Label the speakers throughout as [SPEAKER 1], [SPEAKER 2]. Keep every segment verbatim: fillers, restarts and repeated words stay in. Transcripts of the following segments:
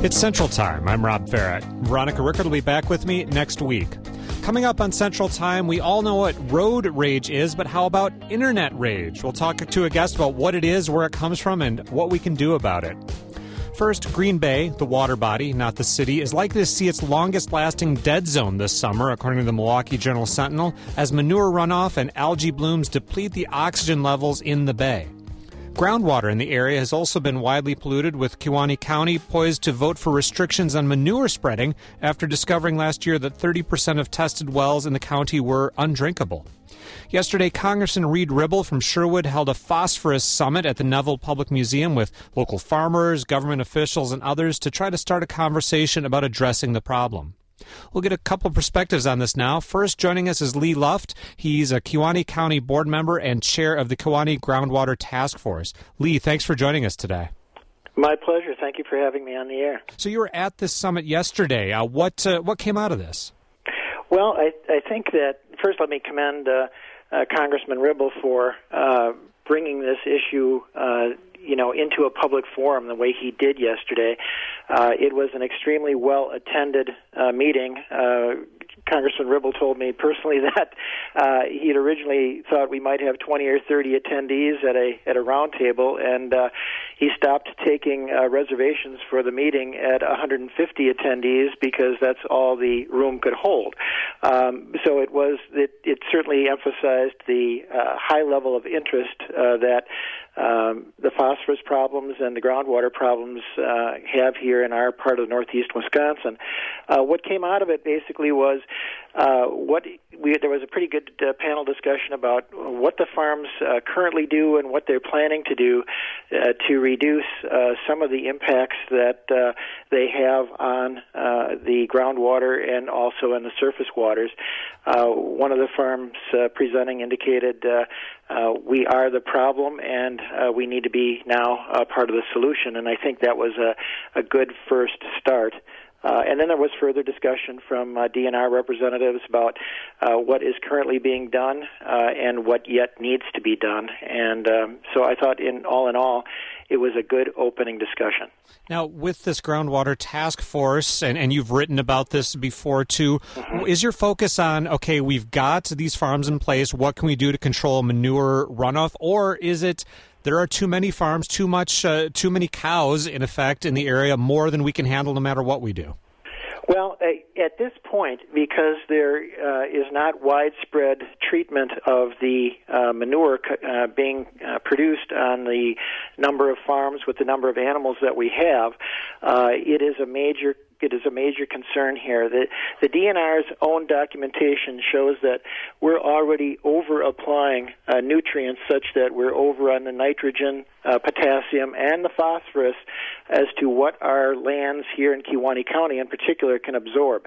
[SPEAKER 1] It's Central Time. I'm Rob Farrett. Veronica Rickert will be back with me next week. Coming up on Central Time, we all know what road rage is, but how about internet rage? We'll talk to a guest about what it is, where it comes from, and what we can do about it. First, Green Bay, the water body, not the city, is likely to see its longest-lasting dead zone this summer, according to the Milwaukee Journal-Sentinel, as manure runoff and algae blooms deplete the oxygen levels in the bay. Groundwater in the area has also been widely polluted, with Kewaunee County poised to vote for restrictions on manure spreading after discovering last year that thirty percent of tested wells in the county were undrinkable. Yesterday, Congressman Reed Ribble from Sherwood held a phosphorus summit at the Neville Public Museum with local farmers, government officials, and others to try to start a conversation about addressing the problem. We'll get a couple perspectives on this now. First, joining us is Lee Luft. He's a Kewaunee County board member and chair of the Kewaunee Groundwater Task Force. Lee, thanks for joining us today.
[SPEAKER 2] My pleasure. Thank you for having me on the air.
[SPEAKER 1] So you were at this summit yesterday. Uh, what uh, what came out of this?
[SPEAKER 2] Well, I, I think that, first let me commend uh, uh, Congressman Ribble for uh, bringing this issue uh, you know, into a public forum the way he did yesterday. Uh, it was an extremely well-attended uh, meeting. Uh, Congressman Ribble told me personally that uh, he had originally thought we might have twenty or thirty attendees at a at a round table, and uh, he stopped taking uh, reservations for the meeting at one hundred fifty attendees because that's all the room could hold. Um, so it was it, it certainly emphasized the uh, high level of interest uh, that um, the phosphorus problems and the groundwater problems uh, have here in our part of northeast Wisconsin. Uh, what came out of it basically was uh, what we, there was a pretty good uh, panel discussion about what the farms uh, currently do and what they're planning to do uh, to reduce uh, some of the impacts that uh, they have on uh, the groundwater and also in the surface waters. Uh, one of the farms uh, presenting indicated uh, uh, we are the problem and uh, we need to be now uh, part of the solution, and I think that was a, a good first start. Uh, and then there was further discussion from uh, D N R representatives about uh, what is currently being done uh, and what yet needs to be done. And um, so I thought, in all in all, it was a good opening discussion.
[SPEAKER 1] Now, with this groundwater task force, and, and you've written about this before too, mm-hmm. is your focus on, okay, we've got these farms in place, what can we do to control manure runoff, or is it there are too many farms, too much, uh, too many cows, in effect, in the area, more than we can handle no matter what we do?
[SPEAKER 2] Well, at this point, because there uh, is not widespread treatment of the uh, manure uh, being uh, produced on the number of farms with the number of animals that we have, uh, it is a major It is a major concern here. The, the D N R's own documentation shows that we're already over-applying uh, nutrients such that we're over on the nitrogen, uh, potassium, and the phosphorus as to what our lands here in Kewaunee County in particular can absorb.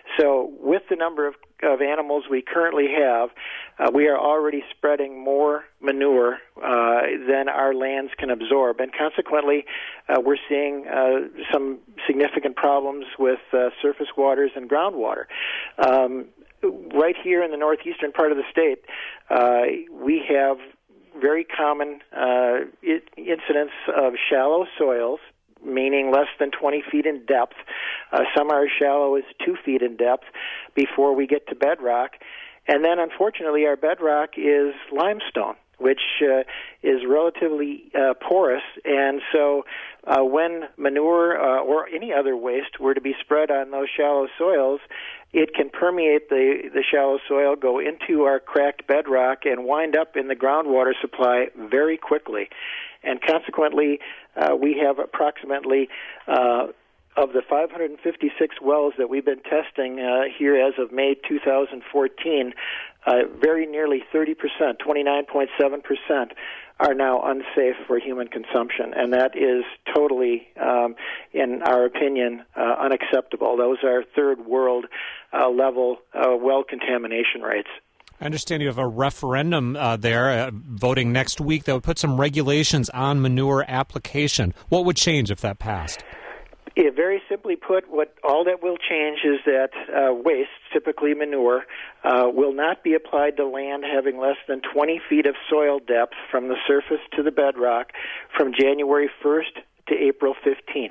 [SPEAKER 2] So with the number of, of animals we currently have, uh, we are already spreading more manure uh, than our lands can absorb. And consequently, uh, we're seeing uh, some significant problems with uh, surface waters and groundwater. Um, right here in the northeastern part of the state, uh, we have very common uh, incidents of shallow soils, meaning less than twenty feet in depth. Uh, some are as shallow as two feet in depth before we get to bedrock. And then, unfortunately, our bedrock is limestone, which uh, is relatively uh, porous. And so uh, when manure uh, or any other waste were to be spread on those shallow soils, it can permeate the, the shallow soil, go into our cracked bedrock, and wind up in the groundwater supply very quickly. And consequently, uh, we have approximately, uh, of the five hundred fifty-six wells that we've been testing uh, here as of May two thousand fourteen, uh, very nearly thirty percent, twenty-nine point seven percent, are now unsafe for human consumption. And that is totally, um, in our opinion, uh, unacceptable. Those are third world uh, level uh, well contamination rates.
[SPEAKER 1] I understand you have a referendum uh, there, uh, voting next week, that would put some regulations on manure application. What would change if that passed?
[SPEAKER 2] Yeah, very simply put, what all that will change is that uh, waste, typically manure, uh, will not be applied to land having less than twenty feet of soil depth from the surface to the bedrock from January first to April fifteenth. That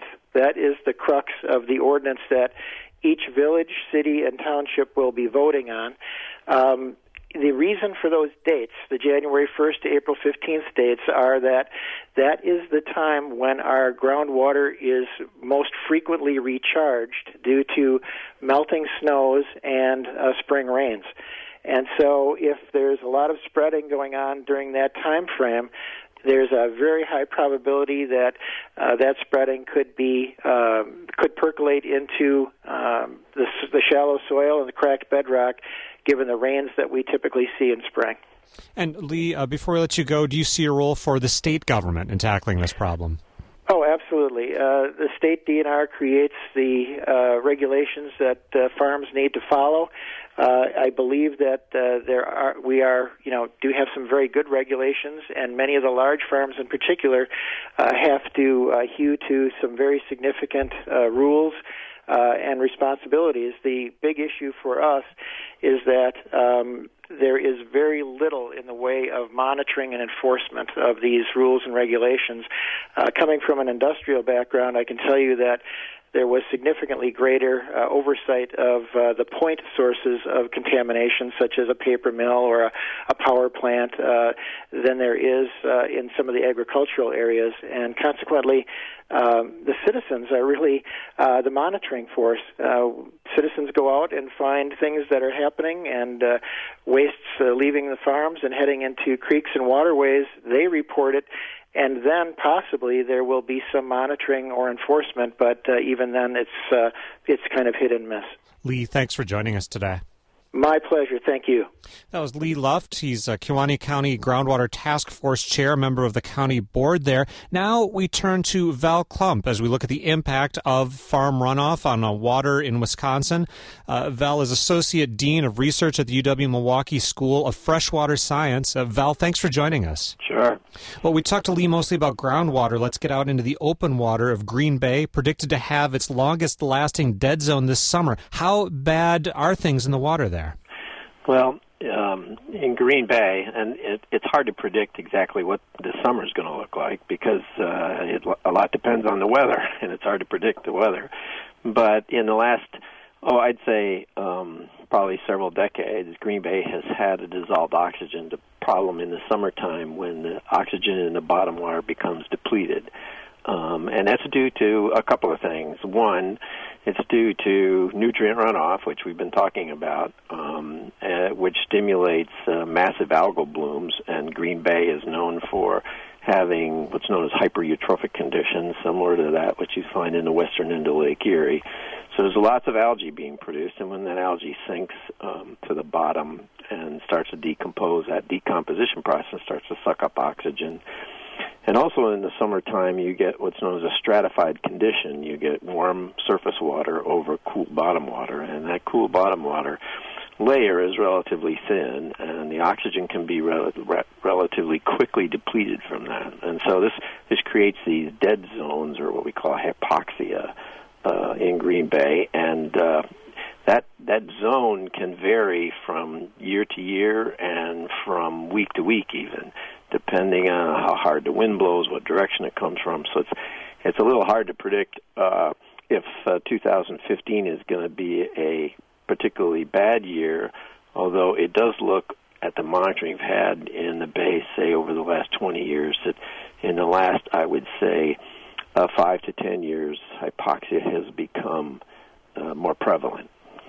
[SPEAKER 2] that is the crux of the ordinance that each village, city, and township will be voting on. Um, The reason for those dates, the January first to April fifteenth dates, are that that is the time when our groundwater is most frequently recharged due to melting snows and uh, spring rains. And so if there's a lot of spreading going on during that time frame, there's a very high probability that uh, that spreading could be um, could percolate into um, the, the shallow soil and the cracked bedrock, given the rains that we typically see in spring.
[SPEAKER 1] And Lee, uh, before we let you go, do you see a role for the state government in tackling this problem?
[SPEAKER 2] Oh, absolutely. Uh, the state D N R creates the uh, regulations that uh, farms need to follow. Uh, I believe that uh, there are, we are, you know, do have some very good regulations, and many of the large farms, in particular, uh, have to uh, hew to some very significant uh, rules uh, and responsibilities. The big issue for us is that um, there is very little in the way of monitoring and enforcement of these rules and regulations. Uh, coming from an industrial background, I can tell you that there was significantly greater uh, oversight of uh, the point sources of contamination, such as a paper mill or a, a power plant, uh, than there is uh, in some of the agricultural areas. And consequently, um, the citizens are really uh, the monitoring force. Uh, citizens go out and find things that are happening, and uh, wastes uh, leaving the farms and heading into creeks and waterways. They report it. And then possibly there will be some monitoring or enforcement, but uh, even then it's uh, it's kind of hit and miss.
[SPEAKER 1] Lee, thanks for joining us today.
[SPEAKER 2] My pleasure. Thank you.
[SPEAKER 1] That was Lee Luft. He's a Kewaunee County Groundwater Task Force Chair, member of the county board there. Now we turn to Val Klump as we look at the impact of farm runoff on uh, water in Wisconsin. Uh, Val is Associate Dean of Research at the U W-Milwaukee School of Freshwater Science. Uh, Val, thanks for joining us.
[SPEAKER 3] Sure.
[SPEAKER 1] Well, we talked to Lee mostly about groundwater. Let's get out into the open water of Green Bay, predicted to have its longest-lasting dead zone this summer. How bad are things in the water there?
[SPEAKER 3] Well, um, in Green Bay, and it, it's hard to predict exactly what this summer is going to look like because uh, it, a lot depends on the weather, and it's hard to predict the weather. But in the last, oh, I'd say um, probably several decades, Green Bay has had a dissolved oxygen problem in the summertime when the oxygen in the bottom water becomes depleted. Um, and that's due to a couple of things. One, it's due to nutrient runoff, which we've been talking about, um, uh, which stimulates uh, massive algal blooms, and Green Bay is known for having what's known as hypereutrophic conditions, similar to that which you find in the western end of Lake Erie. So there's lots of algae being produced, and when that algae sinks um, to the bottom and starts to decompose, that decomposition process starts to suck up oxygen. And also in the summertime, you get what's known as a stratified condition. You get warm surface water over cool bottom water, and that cool bottom water layer is relatively thin, and the oxygen can be rel- re- relatively quickly depleted from that. And so this, this creates these dead zones, or what we call hypoxia, uh, in Green Bay, and uh, that that zone can vary from year to year and from week to week even, depending on how hard the wind blows, what direction it comes from. So it's it's a little hard to predict uh, if uh, two thousand fifteen is going to be a particularly bad year, although it does look at the monitoring we've had in the Bay, say, over the last twenty years, that in the last, I would say, uh, five to ten years, hypoxia has become uh, more prevalent.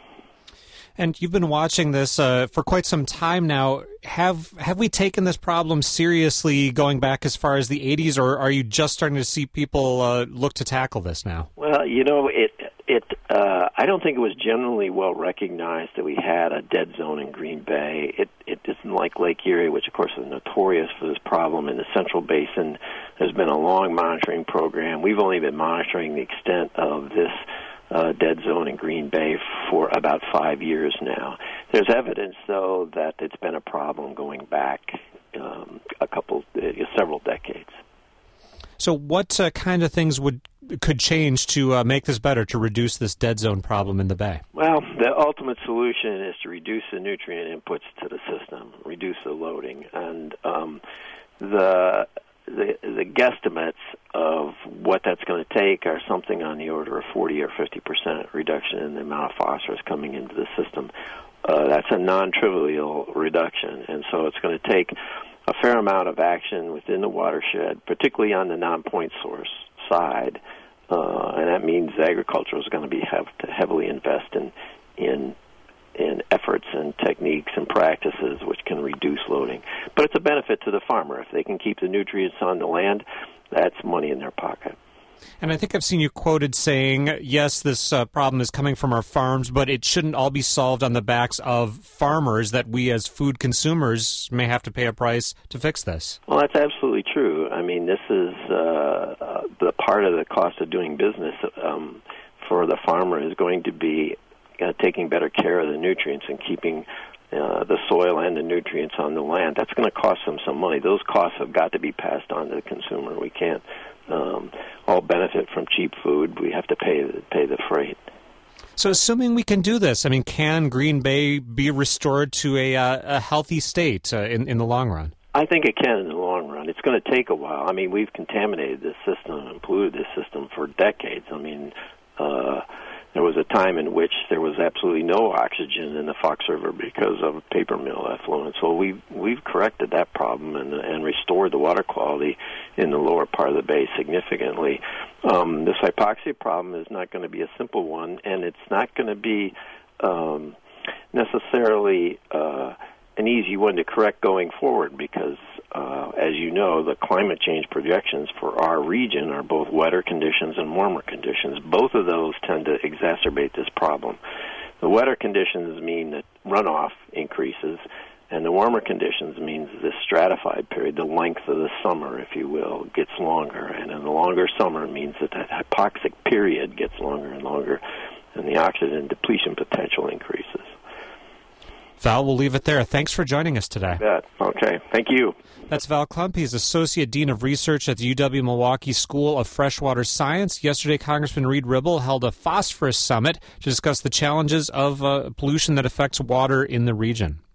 [SPEAKER 1] And you've been watching this uh, for quite some time now. Have have we taken this problem seriously going back as far as the eighties, or are you just starting to see people uh, look to tackle this now?
[SPEAKER 3] Well, you know, it it uh, I don't think it was generally well recognized that we had a dead zone in Green Bay. It it isn't like Lake Erie, which of course is notorious for this problem. In the Central Basin, there's been a long monitoring program. We've only been monitoring the extent of this Uh, dead zone in Green Bay for about five years now. There's evidence, though, that it's been a problem going back um, a couple, uh, several decades.
[SPEAKER 1] So what uh, kind of things would could change to uh, make this better, to reduce this dead zone problem in the Bay?
[SPEAKER 3] Well, the ultimate solution is to reduce the nutrient inputs to the system, reduce the loading, and um, the the, the guesstimates of what that's going to take are something on the order of forty or fifty percent reduction in the amount of phosphorus coming into the system. Uh, that's a non-trivial reduction, and so it's going to take a fair amount of action within the watershed, particularly on the non-point source side, uh, and that means agriculture is going to be have to heavily invest in in in efforts and techniques and practices which can reduce loading. But it's a benefit to the farmer. If they can keep the nutrients on the land, that's money in their pocket.
[SPEAKER 1] And I think I've seen you quoted saying, yes, this uh, problem is coming from our farms, but it shouldn't all be solved on the backs of farmers, that we as food consumers may have to pay a price to fix this.
[SPEAKER 3] Well, that's absolutely true. I mean, this is uh, uh, the part of the cost of doing business um, for the farmer is going to be uh, taking better care of the nutrients and keeping uh, the soil and the nutrients on the land. That's going to cost them some money. Those costs have got to be passed on to the consumer. We can't um, all benefit from cheap food. We have to pay the, pay the freight.
[SPEAKER 1] So assuming we can do this, I mean, can Green Bay be restored to a, uh, a healthy state uh, in, in the long run?
[SPEAKER 3] I think it can in the long run. It's going to take a while. I mean, we've contaminated this system and polluted this system for decades. I mean, uh, there was a time in which there was absolutely no oxygen in the Fox River because of paper mill effluent. So we've, we've corrected that problem and, and restored the water quality in the lower part of the bay significantly. Um, this hypoxia problem is not going to be a simple one, and it's not going to be um, necessarily uh, an easy one to correct going forward because, uh, as you know, the climate change projections for our region are both wetter conditions and warmer conditions. Both of those tend to exacerbate this problem. The wetter conditions mean that runoff increases, and the warmer conditions means this stratified period, the length of the summer, if you will, gets longer. And in the longer summer means that that hypoxic period gets longer and longer, and the oxygen depletion potential increases.
[SPEAKER 1] Val, we'll leave it there. Thanks for joining us today.
[SPEAKER 3] Yeah. Okay. Thank you.
[SPEAKER 1] That's Val Klump. He's Associate Dean of Research at the U W-Milwaukee School of Freshwater Science. Yesterday, Congressman Reed Ribble held a phosphorus summit to discuss the challenges of uh, pollution that affects water in the region.